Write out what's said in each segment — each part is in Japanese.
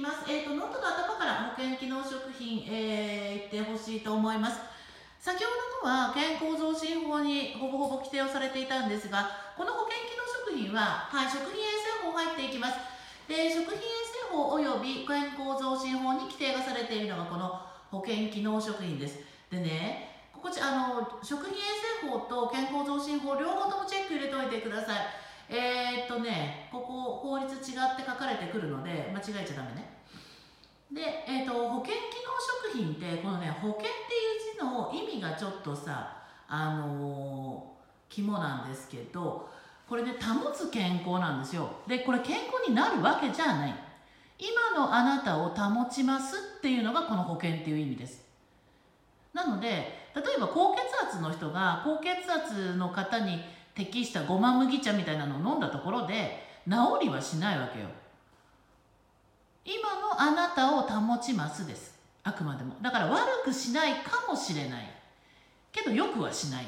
ます。ノートの頭から保険機能食品、言ってほしいと思います。先ほどのは健康増進法にほぼほぼ規定をされていたんですが、この保険機能食品は、食品衛生法入っていきます。で、食品衛生法及び健康増進法に規定がされているのがこの保険機能食品です。でね、食品衛生法と健康増進法両方ともチェック入れておいてください。ここ法律違って書かれてくるので間違えちゃダメね。で、保険機能食品ってこのね、保険っていう字の意味がちょっとさ、肝なんですけど、これね、保つ健康なんですよ。で、これ健康になるわけじゃない。今のあなたを保ちますっていうのがこの保険っていう意味です。なので、例えば高血圧の人が高血圧の方に適したごま麦茶みたいなのを飲んだところで治りはしないわけよ。今のあなたを保ちますです。あくまでも。だから悪くしないかもしれない。けど良くはしない。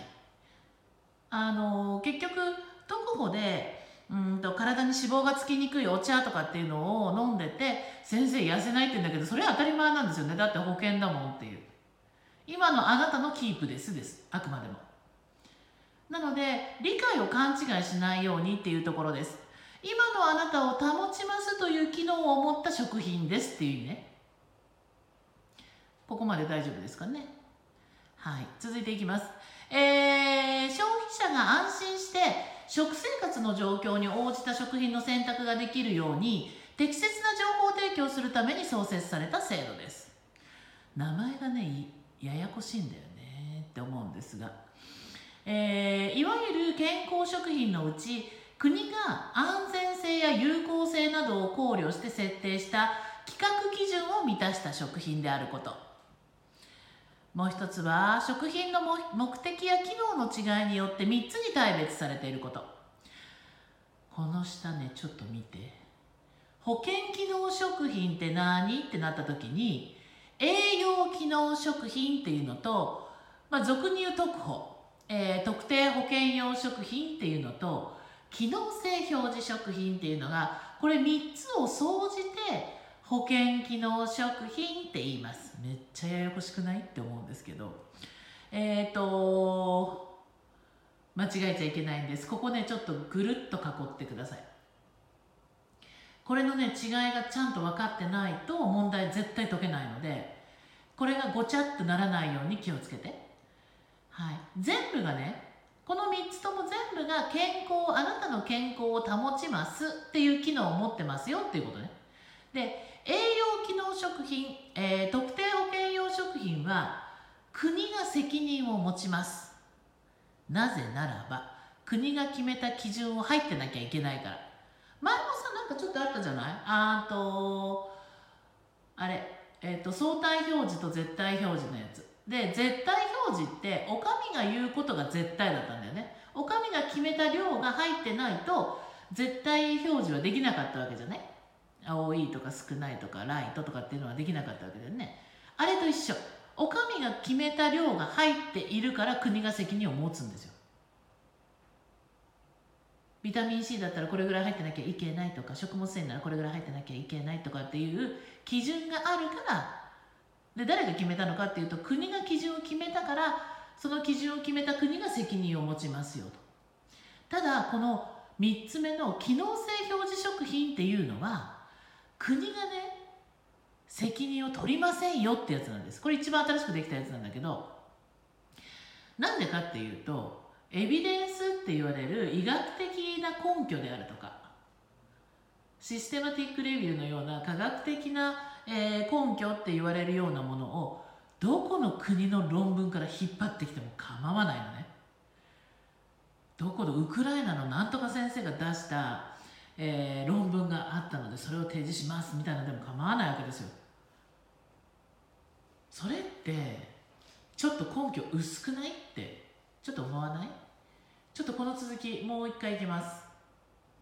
結局特保で体に脂肪がつきにくいお茶とかっていうのを飲んでて先生痩せないって言うんだけど、それは当たり前なんですよね。だって保険だもんっていう。今のあなたのキープですです。あくまでも。なので理解を勘違いしないようにっていうところです。今のあなたを保ちますという機能を持った食品ですっていう意味ね。ここまで大丈夫ですかね。はい、続いていきます。消費者が安心して食生活の状況に応じた食品の選択ができるように適切な情報提供するために創設された制度です。名前がね、ややこしいんだよねって思うんですが、いわゆる健康食品のうち国が安全性や有効性などを考慮して設定した規格基準を満たした食品であること。もう一つは食品の目的や機能の違いによって3つに大別されていること。この下ね、ちょっと見て。保険機能食品って何ってなった時に栄養機能食品っていうのと、俗に言う特保、特定保険用食品っていうのと機能性表示食品っていうのが、これ3つを総じて保険機能食品って言います。めっちゃややこしくないって思うんですけど、間違えちゃいけないんです。ここね、ちょっとぐるっと囲ってください。これのね、違いがちゃんと分かってないと問題絶対解けないので、これがごちゃっとならないように気をつけて。はい、全部がね、この3つとも全部があなたの健康を保ちますっていう機能を持ってますよっていうことね。で、栄養機能食品、特定保険用食品は国が責任を持ちます。なぜならば国が決めた基準を入ってなきゃいけないから。前もさ、なんかちょっとあったじゃない？相対表示と絶対表示のやつで、絶対表示ってお上が言うことが絶対だったんだよね。お上が決めた量が入ってないと絶対表示はできなかったわけじゃない。多いとか少ないとかライトとかっていうのはできなかったわけだよね。あれと一緒。お上が決めた量が入っているから国が責任を持つんですよ。ビタミン C だったらこれぐらい入ってなきゃいけないとか、食物繊維ならこれぐらい入ってなきゃいけないとかっていう基準があるから、で誰が決めたのかっていうと国が基準を決めたから、その基準を決めた国が責任を持ちますよと。ただこの3つ目の機能性表示食品っていうのは国がね、責任を取りませんよってやつなんです。これ一番新しくできたやつなんだけど、なんでかっていうと、エビデンスって言われる医学的な根拠であるとか、システマティックレビューのような科学的な、根拠って言われるようなものをどこの国の論文から引っ張ってきても構わないのね。どこのウクライナのなんとか先生が出した、論文があったのでそれを提示しますみたいなのでも構わないわけですよ。それってちょっと根拠薄くないってちょっと思わない？ちょっとこの続きもう一回いきます。